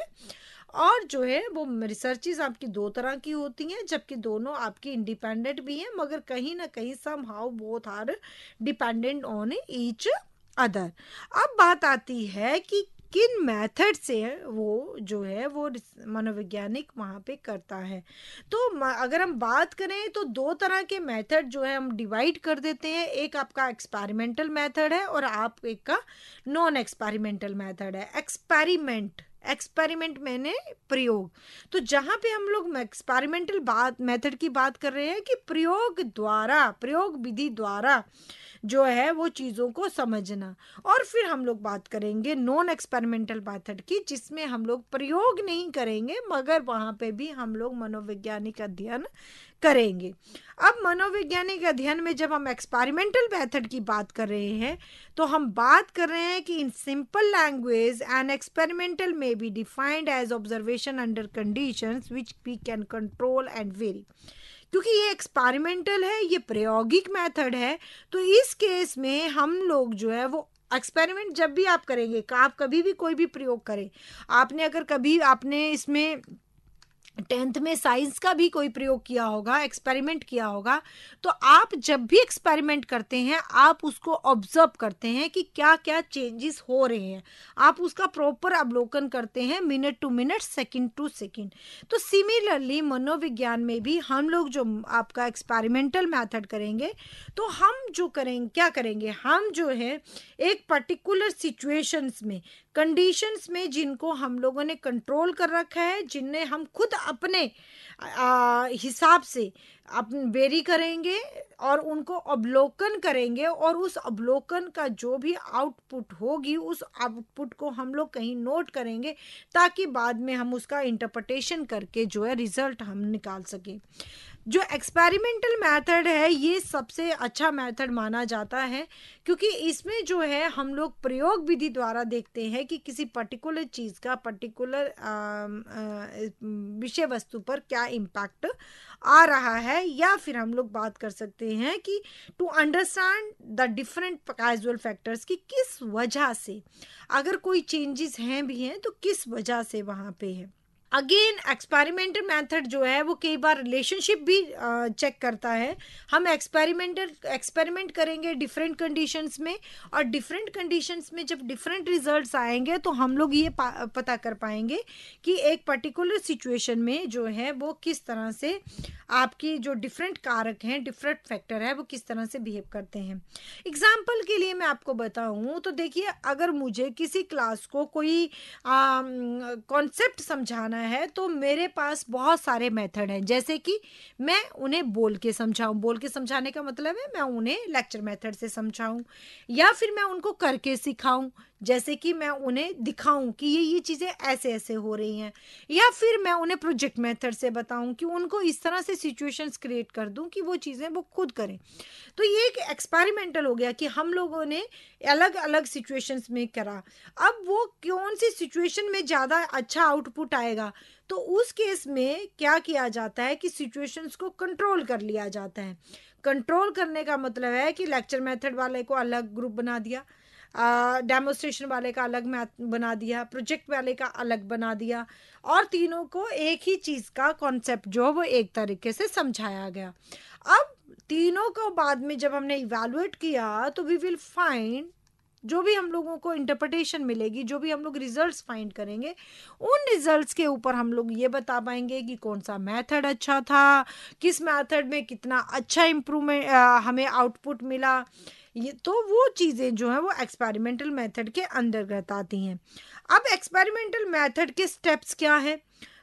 और जो है वो रिसर्चेस आपकी दो तरह की होती हैं, जबकि दोनों आपकी इंडिपेंडेंट भी हैं, मगर कहीं ना कहीं somehow both are dependent on each other. अब बात आती है कि किन मेथड से वो जो है वो मनोवैज्ञानिक वहाँ पे करता है। तो अगर हम बात करें तो दो तरह के मेथड जो है हम डिवाइड कर देते हैं। एक आपका एक्सपेरिमेंटल मेथड है और आप एक का नॉन एक्सपेरिमेंटल मेथड है। एक्सपेरिमेंट एक्सपेरिमेंट मैंने प्रयोग, तो जहाँ पे हम लोग एक्सपेरिमेंटल बात मेथड की बात कर रहे हैं कि प्रयोग द्वारा, प्रयोग विधि द्वारा जो है वो चीज़ों को समझना। और फिर हम लोग बात करेंगे नॉन एक्सपेरिमेंटल मेथड की, जिसमें हम लोग प्रयोग नहीं करेंगे मगर वहाँ पे भी हम लोग मनोवैज्ञानिक अध्ययन करेंगे। अब मनोवैज्ञानिक अध्ययन में जब हम एक्सपेरिमेंटल मेथड की बात कर रहे हैं तो हम बात कर रहे हैं कि in simple language an experimental may be defined as observation under conditions which we can control and vary. क्योंकि ये एक्सपेरिमेंटल है, ये प्रायोगिक मेथड है, तो इस केस में हम लोग जो है वो एक्सपेरिमेंट जब भी आप करेंगे, आप कभी भी कोई भी प्रयोग करें, आपने अगर कभी आपने इसमें टेंथ में साइंस का भी कोई प्रयोग किया होगा, एक्सपेरिमेंट किया होगा, तो आप जब भी एक्सपेरिमेंट करते हैं आप उसको ऑब्जर्व करते हैं कि क्या क्या चेंजेस हो रहे हैं, आप उसका प्रॉपर अवलोकन करते हैं minute to minute, second to second. तो सिमिलरली मनोविज्ञान में भी हम लोग जो आपका एक्सपेरिमेंटल मेथड करेंगे तो हम जो करेंगे क्या करेंगे, हम जो है एक पर्टिकुलर सिचुएशंस में, कंडीशंस में जिनको हम लोगों ने कंट्रोल कर रखा है, जिन्हें हम खुद अपने हिसाब से अपन वेरी करेंगे और उनको अवलोकन करेंगे, और उस अवलोकन का जो भी आउटपुट होगी उस आउटपुट को हम लोग कहीं नोट करेंगे ताकि बाद में हम उसका इंटरप्रिटेशन करके जो है रिजल्ट हम निकाल सकें। जो एक्सपेरिमेंटल मेथड है ये सबसे अच्छा मेथड माना जाता है, क्योंकि इसमें जो है हम लोग प्रयोग विधि द्वारा देखते हैं कि किसी पर्टिकुलर चीज़ का पर्टिकुलर विषय वस्तु पर क्या इम्पैक्ट आ रहा है, या फिर हम लोग बात कर सकते हैं कि to understand the different casual factors की किस वजह से, अगर कोई चेंजेस हैं भी हैं तो किस वजह से वहाँ पे है। अगेन एक्सपेरिमेंटल मेथड जो है वो कई बार रिलेशनशिप भी चेक करता है। हम एक्सपेरिमेंटल एक्सपेरिमेंट करेंगे डिफरेंट कंडीशंस में, और डिफरेंट कंडीशंस में जब डिफरेंट रिजल्ट्स आएंगे तो हम लोग ये पता कर पाएंगे कि एक पर्टिकुलर सिचुएशन में जो है वो किस तरह से आपकी जो डिफरेंट कारक हैं, डिफरेंट फैक्टर है, वो किस तरह से बिहेव करते हैं। एग्जाम्पल के लिए मैं आपको बताऊं तो देखिए, अगर मुझे किसी क्लास को कोई कॉन्सेप्ट समझाना है तो मेरे पास बहुत सारे मेथड हैं, जैसे कि मैं उन्हें बोल के समझाऊं, बोल के समझाने का मतलब है मैं उन्हें लेक्चर मेथड से समझाऊं, या फिर मैं उनको करके सिखाऊं, जैसे कि मैं उन्हें दिखाऊं कि ये ये चीज़ें ऐसे ऐसे हो रही हैं, या फिर मैं उन्हें प्रोजेक्ट मेथड से बताऊं कि उनको इस तरह से सिचुएशंस क्रिएट कर दूं कि वो चीज़ें वो खुद करें। तो ये एक एक्सपेरिमेंटल हो गया कि हम लोगों ने अलग अलग सिचुएशंस में करा। अब वो कौन सी सिचुएशन में ज़्यादा अच्छा आउटपुट आएगा, तो उस केस में क्या किया जाता है कि सिचुएशंस को कंट्रोल कर लिया जाता है। कंट्रोल करने का मतलब है कि लेक्चर मेथड वाले को अलग ग्रुप बना दिया, डेमोस्ट्रेशन uh, वाले का अलग बना दिया, प्रोजेक्ट वाले का अलग बना दिया, और तीनों को एक ही चीज़ का कॉन्सेप्ट जो वो एक तरीके से समझाया गया। अब तीनों को बाद में जब हमने इवैल्यूएट किया तो वी विल फाइंड, जो भी हम लोगों को इंटरप्रिटेशन मिलेगी, जो भी हम लोग रिजल्ट्स फाइंड करेंगे, उन रिजल्ट्स के ऊपर हम लोग ये बता पाएंगे कि कौन सा मेथड अच्छा था, किस मेथड में कितना अच्छा इम्प्रूवमेंट हमें आउटपुट मिला। ये तो वो चीज़ें जो है वो एक्सपेरिमेंटल मेथड के अंतर्गत आती हैं। अब एक्सपेरिमेंटल मेथड के स्टेप्स क्या है,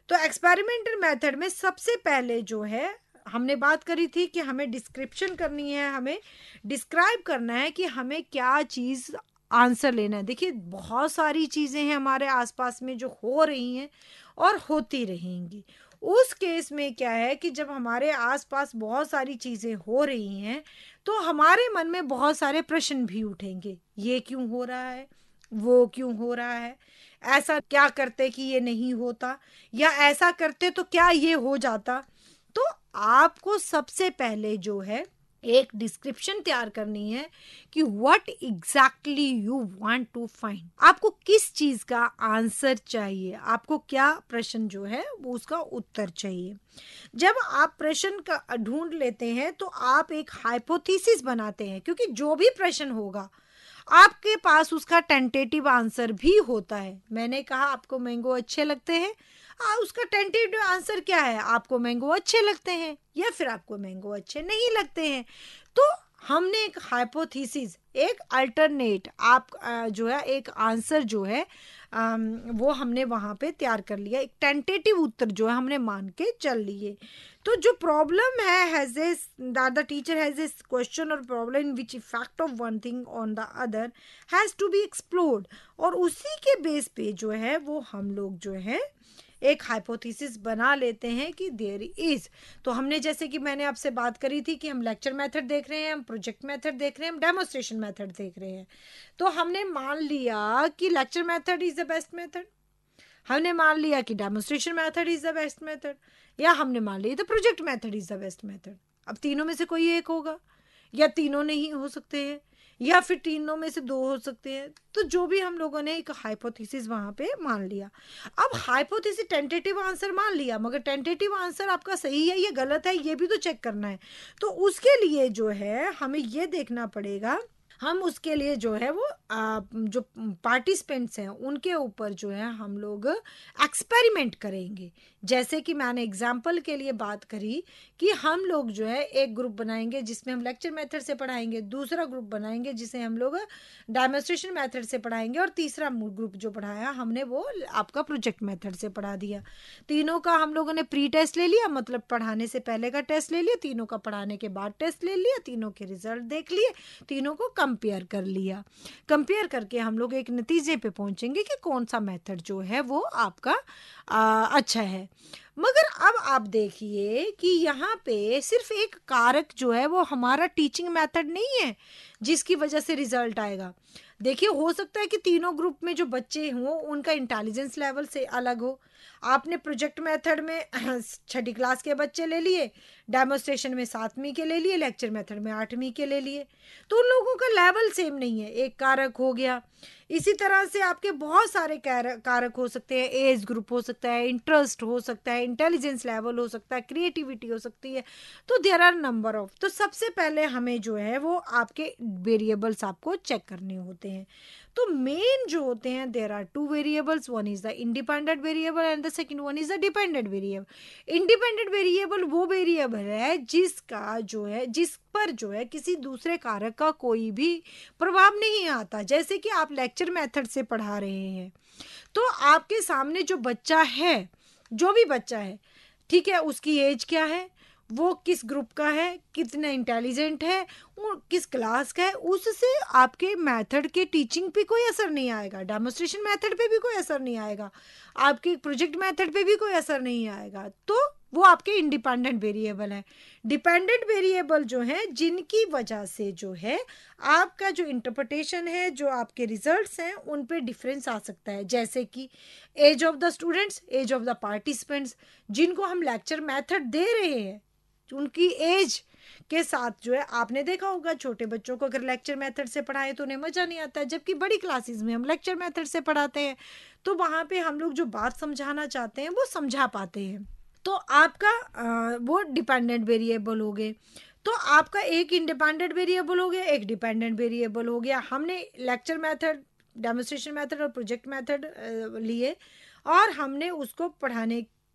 तो एक्सपेरिमेंटल मेथड में सबसे पहले जो है हमने बात करी थी कि हमें डिस्क्रिप्शन करनी है, हमें डिस्क्राइब करना है कि हमें क्या चीज़ आंसर लेना है। देखिए बहुत सारी चीज़ें हैं हमारे आसपास में जो हो रही हैं और होती रहेंगी। उस केस में क्या है कि जब हमारे आसपास बहुत सारी चीज़ें हो रही हैं तो हमारे मन में बहुत सारे प्रश्न भी उठेंगे। ये क्यों हो रहा है, वो क्यों हो रहा है, ऐसा क्या करते कि ये नहीं होता, या ऐसा करते तो क्या ये हो जाता। तो आपको सबसे पहले जो है एक डिस्क्रिप्शन तैयार करनी है कि what exactly you want to find. आपको किस चीज का आंसर चाहिए, आपको क्या प्रश्न जो है वो उसका उत्तर चाहिए। जब आप प्रश्न का ढूंढ लेते हैं तो आप एक हाइपोथेसिस बनाते हैं, क्योंकि जो भी प्रश्न होगा आपके पास उसका टेंटेटिव आंसर भी होता है। मैंने कहा आपको मैंगो अच्छे लगते हैं, आ, उसका टेंटेटिव आंसर क्या है, आपको मैंगो अच्छे लगते हैं या फिर आपको मैंगो अच्छे नहीं लगते हैं। तो हमने एक हाइपोथेसिस, एक अल्टरनेट आप आ, जो है एक आंसर जो है आ, वो हमने वहां पे तैयार कर लिया, एक टेंटेटिव उत्तर जो है हमने मान के चल लिए। तो जो प्रॉब्लम है has this that the teacher has this question और problem in which effect of one thing on the other has to be explored, और उसी के बेस पे जो है वो हम लोग जो है एक हाइपोथेसिस बना लेते हैं कि देयर इज। तो हमने जैसे कि मैंने आपसे बात करी थी कि हम लेक्चर मेथड देख रहे हैं, हम प्रोजेक्ट मेथड देख रहे हैं, हम डेमोस्ट्रेशन मेथड देख रहे हैं। तो हमने मान लिया कि lecture method is the best method, हमने मान लिया कि demonstration method is the best method, या हमने मान लिया तो project method is the best method. अब तीनों में से कोई एक होगा, या तीनों नहीं हो सकते हैं, या फिर तीनों में से दो हो सकते हैं। तो जो भी हम लोगों ने एक हाइपोथेसिस वहां पे मान लिया। अब हाइपोथेसिस टेंटेटिव आंसर मान लिया, मगर टेंटेटिव आंसर आपका सही है या गलत है ये भी तो चेक करना है। तो उसके लिए जो है हमें ये देखना पड़ेगा, हम उसके लिए जो है वो आ, जो पार्टिसिपेंट्स हैं उनके ऊपर जो है हम लोग एक्सपेरिमेंट करेंगे। जैसे कि मैंने एग्जाम्पल के लिए बात करी कि हम लोग जो है एक ग्रुप बनाएंगे जिसमें हम लेक्चर मेथड से पढ़ाएंगे, दूसरा ग्रुप बनाएंगे जिसे हम लोग डेमोस्ट्रेशन मेथड से पढ़ाएंगे, और तीसरा ग्रुप जो पढ़ाया हमने वो आपका प्रोजेक्ट मेथड से पढ़ा दिया। तीनों का हम लोगों ने प्री टेस्ट ले लिया, मतलब पढ़ाने से पहले का टेस्ट ले लिया, तीनों का पढ़ाने के बाद टेस्ट ले लिया, तीनों के रिजल्ट देख लिए, तीनों को कंपेयर कर लिया। कंपेयर करके हम लोग एक नतीजे पे पहुंचेंगे कि कौन सा मेथड जो है वो आपका आ, अच्छा है। मगर अब आप देखिए कि यहाँ पे सिर्फ एक कारक जो है वो हमारा टीचिंग मेथड नहीं है जिसकी वजह से रिजल्ट आएगा। देखिए हो सकता है कि तीनों ग्रुप में जो बच्चे हों उनका इंटेलिजेंस लेवल से अलग हो। आपने प्रोजेक्ट मेथड में छठी क्लास के बच्चे ले लिए, डेमोस्ट्रेशन में सातवीं के ले लिए, लेक्चर मेथड में आठवीं के ले लिए, तो उन लोगों का लेवल सेम नहीं है, एक कारक हो गया। इसी तरह से आपके बहुत सारे कारक हो सकते हैं, एज ग्रुप हो सकता है, इंटरेस्ट हो सकता है, इंटेलिजेंस लेवल हो सकता है, क्रिएटिविटी हो सकती है। तो देयर आर नंबर ऑफ। तो सबसे पहले हमें जो है वो आपके वेरिएबल्स आपको चेक करने होते हैं। तो मेन जो होते हैं there are two variables, one is the independent variable and the second one is the dependent variable. Independent variable वो वेरिएबल है जिसका जो है जिस पर जो है किसी दूसरे कारक का कोई भी प्रभाव नहीं आता। जैसे कि आप लेक्चर मेथड से पढ़ा रहे हैं तो आपके सामने जो बच्चा है, जो भी बच्चा है, ठीक है, उसकी एज क्या है, वो किस ग्रुप का है, कितना इंटेलिजेंट है, वो किस क्लास का है, उससे आपके मेथड के टीचिंग पे कोई असर नहीं आएगा, डेमोस्ट्रेशन मेथड पे भी कोई असर नहीं आएगा, आपके प्रोजेक्ट मेथड पे भी कोई असर नहीं आएगा। तो वो आपके इंडिपेंडेंट वेरिएबल है। डिपेंडेंट वेरिएबल जो है जिनकी वजह से जो है आपका जो इंटरप्रिटेशन है, जो आपके रिजल्ट्स हैं, उन पे डिफरेंस आ सकता है। जैसे कि age of the students, age of the participants, जिनको हम लेक्चर मेथड दे रहे हैं उनकी एज के साथ जो है, आपने देखा होगा छोटे बच्चों को अगर लेक्चर मेथड से पढ़ाए तो उन्हें मजा नहीं आता है, जबकि बड़ी क्लासेस में हम लेक्चर मेथड से पढ़ाते हैं तो वहां पे हम लोग जो बात समझाना चाहते हैं वो समझा पाते हैं। तो आपका आ, वो डिपेंडेंट वेरिएबल हो गए। तो आपका एक इंडिपेंडेंट वेरिएबल हो गया, एक डिपेंडेंट वेरिएबल हो गया। हमने लेक्चर मेथड, डेमोस्ट्रेशन मेथड और प्रोजेक्ट मेथड लिए और हमने उसको पढ़ाने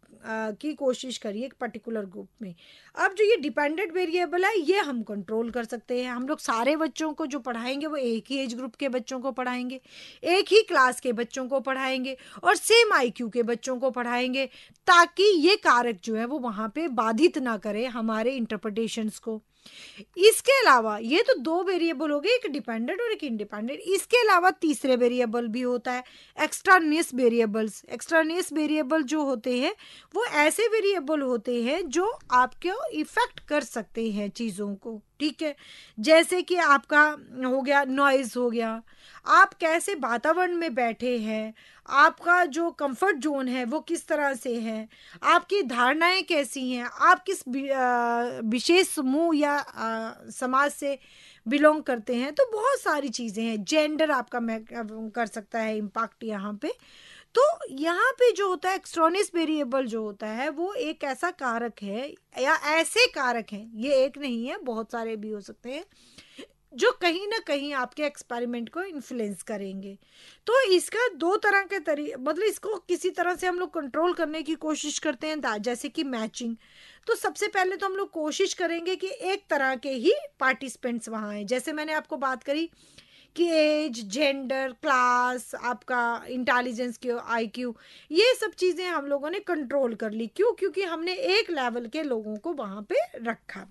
आ, की कोशिश करिए एक पर्टिकुलर ग्रुप में। अब जो ये डिपेंडेंट वेरिएबल है ये हम कंट्रोल कर सकते हैं। हम लोग सारे बच्चों को जो पढ़ाएंगे वो एक ही एज ग्रुप के बच्चों को पढ़ाएंगे, एक ही क्लास के बच्चों को पढ़ाएंगे और सेम आईक्यू के बच्चों को पढ़ाएंगे, ताकि ये कारक जो है वो वहाँ पे बाधित ना करे हमारे इंटरप्रिटेशंस को। इसके अलावा ये तो दो वेरिएबल हो गए, एक डिपेंडेंट और एक इंडिपेंडेंट। इसके अलावा तीसरे वेरिएबल भी होता है, एक्स्ट्रानियस वेरिएबल्स। एक्स्ट्रानियस वेरिएबल जो होते हैं वो ऐसे वेरिएबल होते हैं जो आपको इफेक्ट कर सकते हैं चीज़ों को, ठीक है। जैसे कि आपका हो गया नॉइज हो गया, आप कैसे वातावरण में बैठे हैं, आपका जो कंफर्ट जोन है वो किस तरह से है, आपकी धारणाएं कैसी हैं, आप किस विशेष समूह या आ, समाज से बिलोंग करते हैं। तो बहुत सारी चीज़ें हैं, जेंडर आपका मैं कर सकता है इम्पैक्ट यहाँ पे। तो यहाँ पे जो होता है एक्सट्रोनियस वेरिएबल जो होता है वो एक ऐसा कारक है या ऐसे कारक हैं, ये एक नहीं है बहुत सारे भी हो सकते हैं, जो कहीं ना कहीं आपके एक्सपेरिमेंट को इन्फ्लुएंस करेंगे। तो इसका दो तरह के तरीके, मतलब इसको किसी तरह से हम लोग कंट्रोल करने की कोशिश करते हैं, जैसे कि मैचिंग। तो सबसे पहले तो हम लोग कोशिश करेंगे कि एक तरह के ही पार्टिसिपेंट्स वहाँ हैं। जैसे मैंने आपको बात करी कि एज, जेंडर, क्लास, आपका इंटेलिजेंस के आईक्यू, ये सब चीज़ें हम लोगों ने कंट्रोल कर ली। क्यों? क्योंकि हमने एक लेवल के लोगों को वहाँ पे रखा।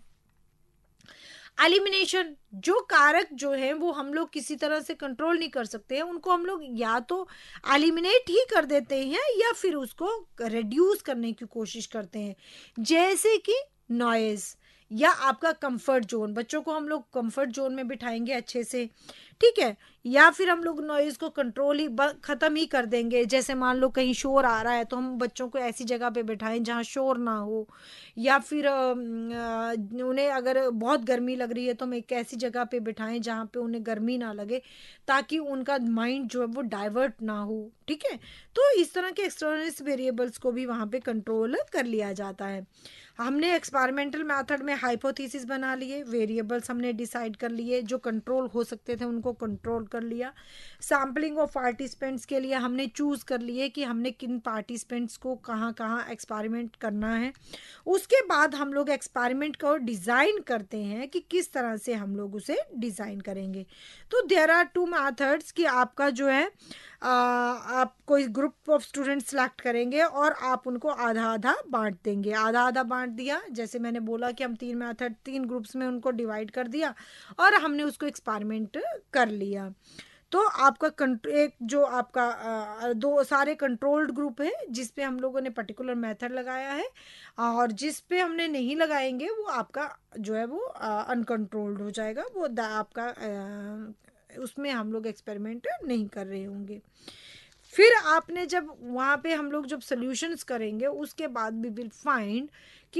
एलिमिनेशन, जो कारक जो है वो हम लोग किसी तरह से कंट्रोल नहीं कर सकते हैं, उनको हम लोग या तो एलिमिनेट ही कर देते हैं या फिर उसको रिड्यूस करने की कोशिश करते हैं। जैसे कि नॉइज या आपका कंफर्ट जोन, बच्चों को हम लोग कंफर्ट जोन में बिठाएंगे अच्छे से, ठीक है, या फिर हम लोग नॉइज को कंट्रोल ही ख़त्म ही कर देंगे। जैसे मान लो कहीं शोर आ रहा है तो हम बच्चों को ऐसी जगह पे बिठाएं जहाँ शोर ना हो, या फिर उन्हें अगर बहुत गर्मी लग रही है तो हम एक ऐसी जगह पे बिठाएं जहाँ पे उन्हें गर्मी ना लगे, ताकि उनका माइंड जो है वो डाइवर्ट ना हो, ठीक है। तो इस तरह के एक्सटर्नल वेरिएबल्स को भी वहाँ पे कंट्रोल कर लिया जाता है। हमने एक्सपेरिमेंटल मेथड में हाइपोथेसिस बना लिए, वेरिएबल्स हमने डिसाइड कर लिए, जो कंट्रोल हो सकते थे उनको कंट्रोल कर लिया। सैम्पलिंग ऑफ पार्टिसिपेंट्स के लिए हमने चूज़ कर लिए कि हमने किन पार्टिसिपेंट्स को कहाँ कहाँ एक्सपेरिमेंट करना है। उसके बाद हम लोग एक्सपेरिमेंट को डिज़ाइन करते हैं कि किस तरह से हम लोग उसे डिज़ाइन करेंगे। तो देयर आर टू मेथड्स कि आपका जो है आ, आप कोई ग्रुप ऑफ स्टूडेंट सेलेक्ट करेंगे और आप उनको आधा आधा बांट देंगे। आधा आधा बांट दिया, जैसे मैंने बोला कि हम तीन मेथड तीन ग्रुप्स में उनको डिवाइड कर दिया और हमने उसको एक्सपेरिमेंट कर लिया। तो आपका एक जो आपका आ, दो सारे कंट्रोल्ड ग्रुप है जिस पे हम लोगों ने पर्टिकुलर मेथड लगाया है, और जिस पे हमने नहीं लगाएंगे वो आपका जो है वो अनकंट्रोल्ड हो जाएगा, वो आपका आ, उसमें हम लोग एक्सपेरिमेंट नहीं कर रहे होंगे। फिर आपने जब वहाँ पे हम लोग जब सॉल्यूशंस करेंगे उसके बाद वी विल फाइंड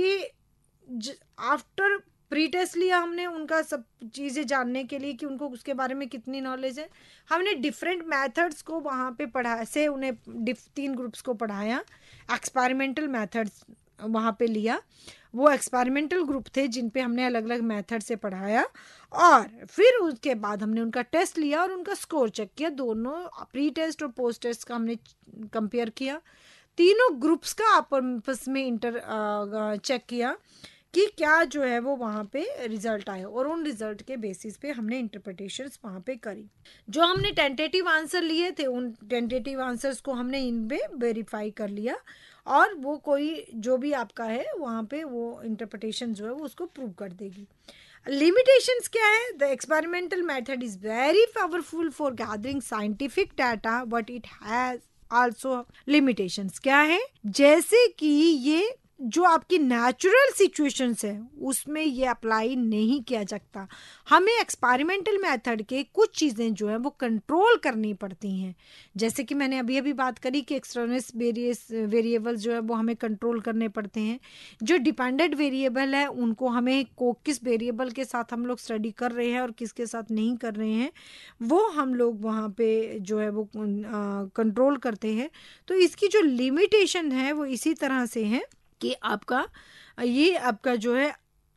कि आफ्टर प्री टेस्ट लिया हमने उनका सब चीज़ें जानने के लिए कि उनको उसके बारे में कितनी नॉलेज है, हमने डिफरेंट मेथड्स को वहाँ पे पढ़ा से उन्हें तीन ग्रुप्स को पढ़ाया, एक्सपेरिमेंटल मेथड्स वहाँ पे लिया, वो एक्सपेरिमेंटल ग्रुप थे जिन पे हमने अलग अलग मेथड से पढ़ाया, और फिर उसके बाद हमने उनका टेस्ट लिया और उनका स्कोर चेक किया। दोनों प्री टेस्ट और पोस्ट टेस्ट का हमने कंपेयर किया, तीनों ग्रुप्स का आपस में इंटर चेक किया कि क्या जो है वो वहाँ पे रिजल्ट आए, और उन रिजल्ट के बेसिस पे हमने इंटरप्रिटेशंस वहाँ पे करी। जो हमने टेंटेटिव आंसर लिए थे उन टेंटेटिव आंसर्स को हमने इन पे वेरीफाई कर लिया, और वो कोई जो भी आपका है वहाँ पे वो इंटरप्रिटेशन जो है वो उसको प्रूव कर देगी। लिमिटेशंस क्या है? The experimental method is very powerful for gathering scientific data but it has also limitations. क्या है? जैसे कि ये जो आपकी नेचुरल सिचुएशंस है उसमें ये अप्लाई नहीं किया जाता, हमें एक्सपेरिमेंटल मेथड के कुछ चीज़ें जो है वो कंट्रोल करनी पड़ती हैं। जैसे कि मैंने अभी अभी बात करी कि एक्सटर्नल वेरियस वेरिएबल्स जो है वो हमें कंट्रोल करने पड़ते हैं। जो डिपेंडेंट वेरिएबल है उनको हमें को किस वेरिएबल के साथ हम लोग स्टडी कर रहे हैं और किसके साथ नहीं कर रहे हैं वो हम लोग वहाँ पे जो है वो कंट्रोल करते हैं। तो इसकी जो लिमिटेशन है वो इसी तरह से है कि आपका ये आपका जो है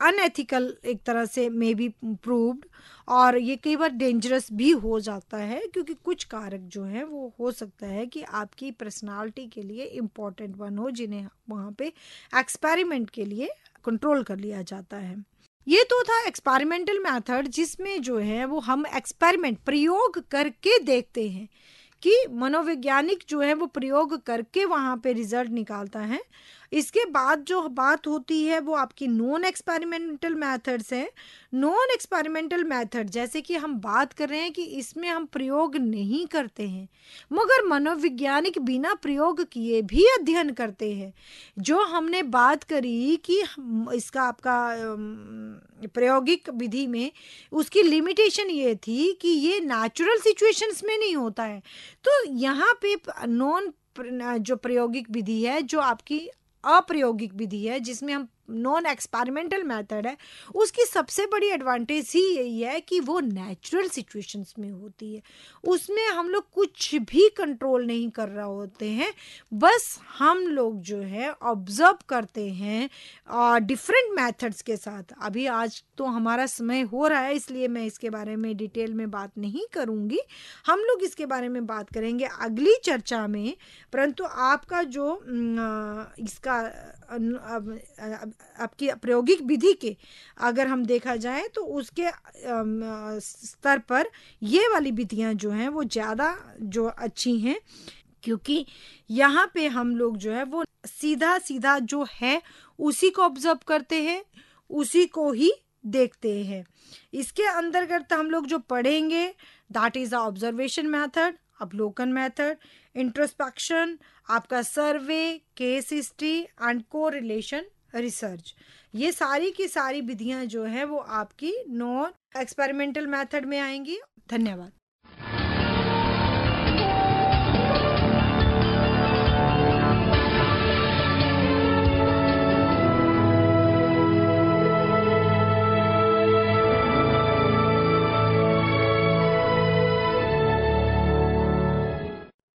अनएथिकल एक तरह से मे बी प्रूव्ड, और ये कई बार डेंजरस भी हो जाता है, क्योंकि कुछ कारक जो हैं वो हो सकता है कि आपकी पर्सनालिटी के लिए इम्पोर्टेंट वन हो, जिन्हें वहाँ पे एक्सपेरिमेंट के लिए कंट्रोल कर लिया जाता है। ये तो था एक्सपेरिमेंटल मेथड, जिसमें जो है वो हम एक्सपेरिमेंट प्रयोग करके देखते हैं कि मनोवैज्ञानिक जो है वो प्रयोग करके वहाँ पे रिजल्ट निकालता है। इसके बाद जो बात होती है वो आपकी नॉन एक्सपेरिमेंटल मेथड्स है। नॉन एक्सपेरिमेंटल मेथड जैसे कि हम बात कर रहे हैं कि इसमें हम प्रयोग नहीं करते हैं, मगर मनोवैज्ञानिक बिना प्रयोग किए भी अध्ययन करते हैं। जो हमने बात करी कि इसका आपका प्रायोगिक विधि में उसकी लिमिटेशन ये थी कि ये नेचुरल सिचुएशंस में नहीं होता है। तो यहाँ पे नॉन जो प्रायोगिक विधि है, जो आपकी अप्रायोगिक विधि है, जिसमें हम नॉन एक्सपेरिमेंटल मेथड है, उसकी सबसे बड़ी एडवांटेज ही यही है कि वो नेचुरल सिचुएशंस में होती है। उसमें हम लोग कुछ भी कंट्रोल नहीं कर रहे होते हैं, बस हम लोग जो है ऑब्जर्व करते हैं डिफरेंट मेथड्स के साथ। अभी आज तो हमारा समय हो रहा है, इसलिए मैं इसके बारे में डिटेल में बात नहीं करूँगी। हम लोग इसके बारे में बात करेंगे अगली चर्चा में। परंतु आपका जो इसका आपकी प्रायोगिक विधि के अगर हम देखा जाए तो उसके स्तर पर ये वाली विधियां जो हैं वो ज़्यादा जो अच्छी हैं, क्योंकि यहाँ पे हम लोग जो है वो सीधा सीधा जो है उसी को ऑब्जर्व करते हैं, उसी को ही देखते हैं। इसके अंतर्गत हम लोग जो पढ़ेंगे that is a observation method, अवलोकन मेथड, इंट्रोस्पेक्शन, आपका survey, case history and correlation research. ये सारी की सारी विधियां जो है वो आपकी नॉन एक्सपेरिमेंटल मेथड में आएंगी। धन्यवाद।